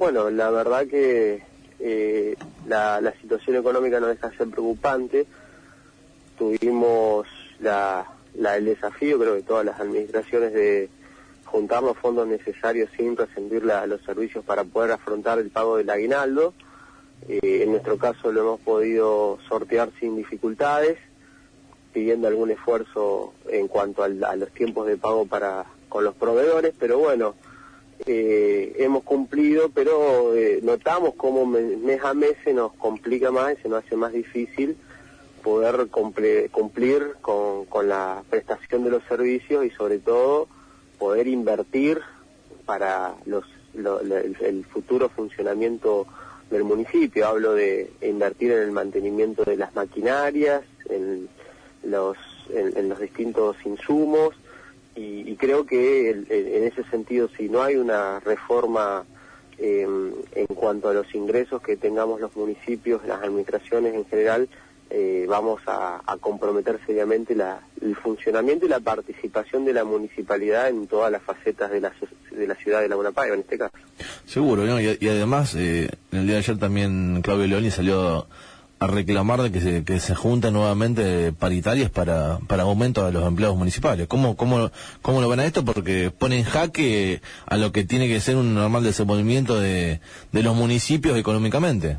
Bueno, la verdad que la situación económica no deja de ser preocupante. Tuvimos el desafío, creo que todas las administraciones, de juntar los fondos necesarios sin rescindir los servicios para poder afrontar el pago del aguinaldo. En nuestro caso lo hemos podido sortear sin dificultades, pidiendo algún esfuerzo en cuanto a los tiempos de pago con los proveedores, pero bueno, hemos cumplilo, pero notamos cómo mes a mes se nos complica más y se nos hace más difícil poder cumplir con la prestación de los servicios y sobre todo poder invertir para el futuro funcionamiento del municipio. Hablo de invertir en el mantenimiento de las maquinarias, en los distintos insumos, y creo que en ese sentido, si no hay una reforma en cuanto a los ingresos que tengamos los municipios, las administraciones en general, vamos a comprometer seriamente el funcionamiento y la participación de la municipalidad en todas las facetas de la ciudad de Laguna Paiva, en este caso. Seguro, ¿no? Y además, en el día de ayer también Claudio Leoni salió a reclamar de que se junten nuevamente paritarias para aumento a los empleados municipales. ¿Cómo lo ven a esto? Porque pone en jaque a lo que tiene que ser un normal desenvolvimiento de los municipios económicamente.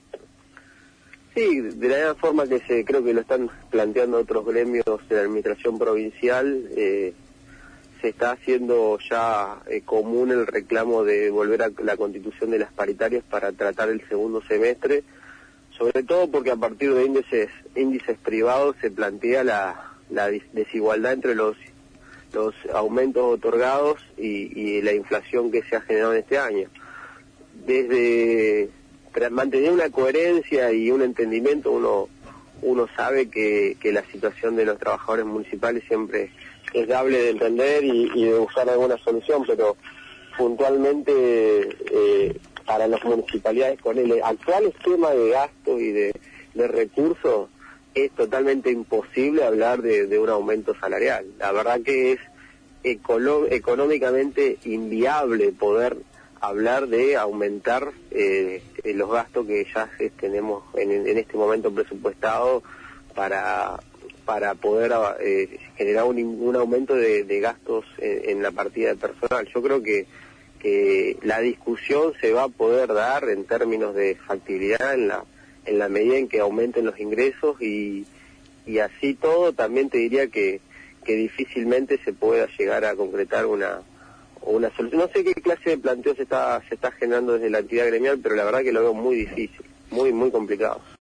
Sí, de la misma forma que creo que lo están planteando otros gremios de la administración provincial, se está haciendo ya común el reclamo de volver a la constitución de las paritarias para tratar el segundo semestre, sobre todo porque a partir de índices privados se plantea la desigualdad entre los aumentos otorgados y la inflación que se ha generado en este año. Desde mantener una coherencia y un entendimiento, uno sabe que la situación de los trabajadores municipales siempre es dable de entender y de buscar alguna solución, pero puntualmente para las municipalidades con el actual esquema de gastos y de recursos es totalmente imposible hablar de un aumento salarial. La verdad que es económicamente inviable poder hablar de aumentar los gastos que ya tenemos en este momento presupuestado para poder generar un aumento de gastos en la partida de personal. Yo creo que la discusión se va a poder dar en términos de factibilidad en la medida en que aumenten los ingresos y así todo. También te diría que difícilmente se pueda llegar a concretar una solución. No sé qué clase de planteo se está generando desde la entidad gremial, pero la verdad que lo veo muy difícil, muy complicado.